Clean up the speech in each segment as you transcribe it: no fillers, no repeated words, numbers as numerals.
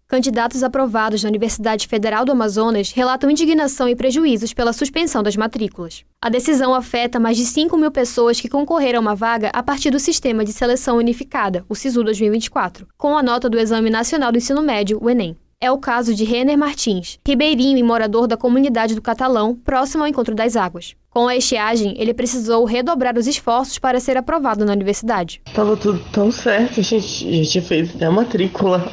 Candidatos aprovados na Universidade Federal do Amazonas relatam indignação e prejuízos pela suspensão das matrículas. A decisão afeta mais de 5.000 pessoas que concorreram a uma vaga a partir do Sistema de Seleção Unificada, o SISU 2024, com a nota do Exame Nacional do Ensino Médio, o Enem. É o caso de Renner Martins, ribeirinho e morador da comunidade do Catalão, próximo ao Encontro das Águas. Com a estiagem, ele precisou redobrar os esforços para ser aprovado na universidade. Tava tudo tão certo, a gente fez até a matrícula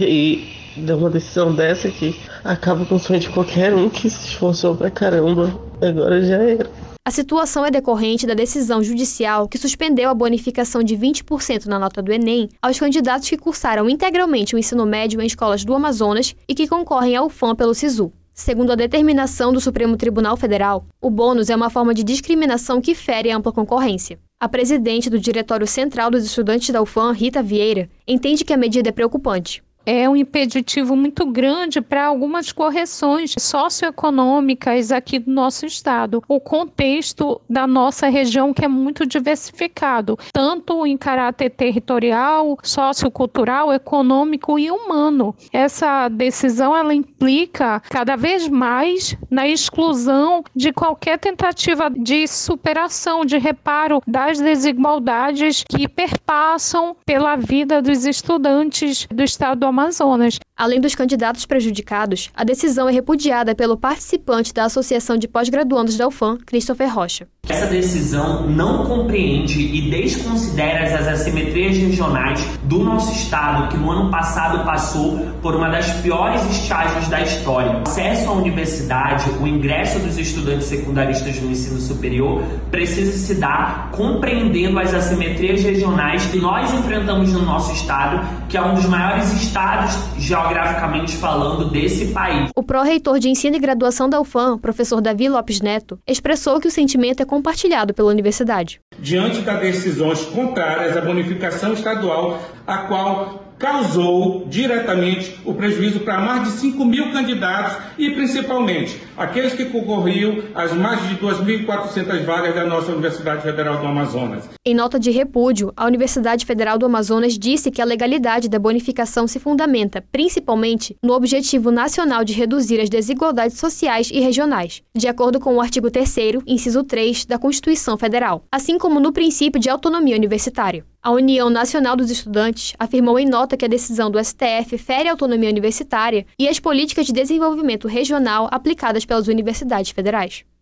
e deu uma decisão dessa que acaba com o sonho de qualquer um que se esforçou pra caramba. Agora já era. A situação é decorrente da decisão judicial que suspendeu a bonificação de 20% na nota do Enem aos candidatos que cursaram integralmente o ensino médio em escolas do Amazonas e que concorrem ao UFAM pelo SISU. Segundo a determinação do Supremo Tribunal Federal, o bônus é uma forma de discriminação que fere a ampla concorrência. A presidente do Diretório Central dos Estudantes da UFAM, Rita Vieira, entende que a medida é preocupante. É um impeditivo muito grande para algumas correções socioeconômicas aqui do nosso estado. O contexto da nossa região que é muito diversificado, tanto em caráter territorial, sociocultural, econômico e humano. Essa decisão ela implica cada vez mais na exclusão de qualquer tentativa de superação, de reparo das desigualdades que perpassam pela vida dos estudantes do estado do Amazonas. Além dos candidatos prejudicados, a decisão é repudiada pelo participante da Associação de Pós-Graduandos da UFAM, Christopher Rocha. Essa decisão não compreende e desconsidera as assimetrias regionais do nosso estado, que no ano passado passou por uma das piores estiagens da história. O acesso à universidade, o ingresso dos estudantes secundaristas no ensino superior precisa se dar compreendendo as assimetrias regionais que nós enfrentamos no nosso estado, que é um dos maiores estados geograficamente falando desse país. O pró-reitor de Ensino e Graduação da UFAM, professor Davi Lopes Neto, expressou que o sentimento é compartilhado pela universidade. Diante das decisões contrárias à bonificação estadual, a qual causou diretamente o prejuízo para mais de 5.000 candidatos e, principalmente, aqueles que concorriam às mais de 2.400 vagas da nossa Universidade Federal do Amazonas. Em nota de repúdio, a Universidade Federal do Amazonas disse que a legalidade da bonificação se fundamenta, principalmente, no objetivo nacional de reduzir as desigualdades sociais e regionais, de acordo com o artigo 3º, inciso 3, da Constituição Federal, assim como no princípio de autonomia universitária. A União Nacional dos Estudantes afirmou em nota que a decisão do STF fere a autonomia universitária e as políticas de desenvolvimento regional aplicadas pelas universidades federais.